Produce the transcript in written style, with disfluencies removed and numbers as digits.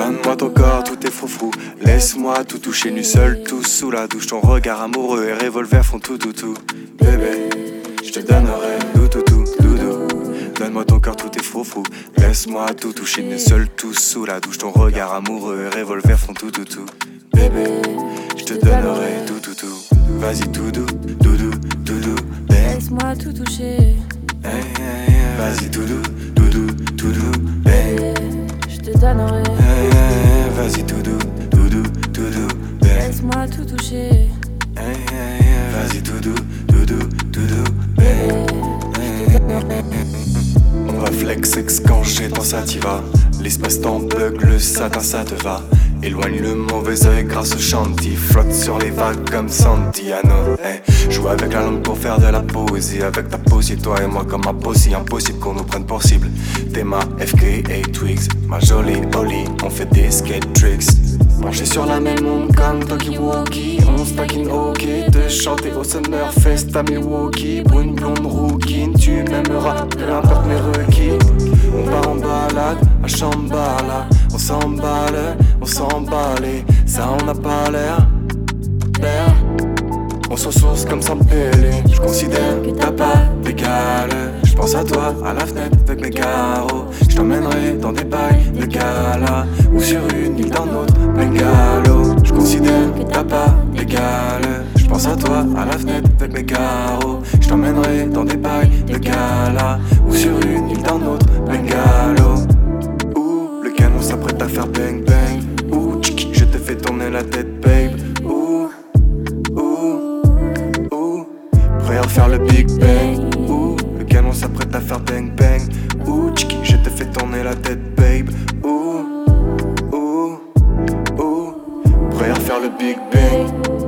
Donne-moi ton corps, tout est froufrou. Laisse-moi tout toucher, nu seul, tout sous la douche. Ton regard amoureux et revolver font tout. Bébé, je te donnerai tout, doudou. Donne-moi ton corps, tout est froufrou. Laisse-moi tout toucher, nu seul, tout sous la douche. Ton regard amoureux et revolver font tout. Bébé, je te donnerai tout. Vas-y tout doudou, bang. Laisse-moi tout toucher. Vas-y tout doudou, bang. Je te donnerai. Vas-y tout doudou, bang. Laisse-moi tout toucher. Vas-y tout doudou, bang. On va flex quand j'ai dans ça t'y va. L'espace-temps bug, le satin ça te va. Éloigne le mauvais oeil grâce au shanty. Flotte sur les vagues comme Santiano. Joue avec la langue pour faire de la poésie. Avec ta poésie, toi et moi comme ma poésie. Impossible qu'on nous prenne pour cible. T'es ma FKA Twigs, ma jolie Holly. On fait des skate tricks. Branché sur la même onde comme Talkie-Walkie. On stacking ok. De chanter au Summerfest à Milwaukee. Pour une blonde rouquine, tu m'aimeras, peu importe mes requis. On part en balade à Shambhala. On s'emballe, et ça on n'a pas l'air. On se ressource comme sans pélé. Je considère que t'as pas d'égal. Je pense à toi à la fenêtre avec mes carreaux. Je t'emmènerai dans des bails de gala ou sur une île dans notre bungalow. Je considère que t'as pas d'égal. Je pense à toi à la fenêtre avec mes carreaux. Je t'emmènerai dans des bails de gala ou sur une île dans notre bungalow. Où le canon s'apprête à faire bang bang. Où tchiki, je te fais tourner la tête babe. Où prêt à faire le big bang. Où le canon s'apprête à faire bang bang. Où tchiki, je te fais tourner la tête babe. Où prêt à faire le big bang.